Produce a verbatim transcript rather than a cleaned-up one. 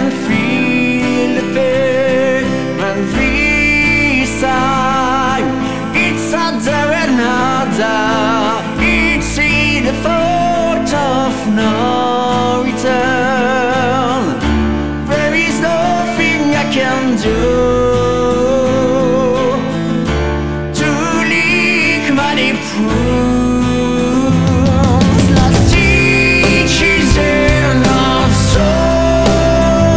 can feel the pain when we sigh. It's a there another. It's in the thought of no return. There is nothing I can do to leak my deep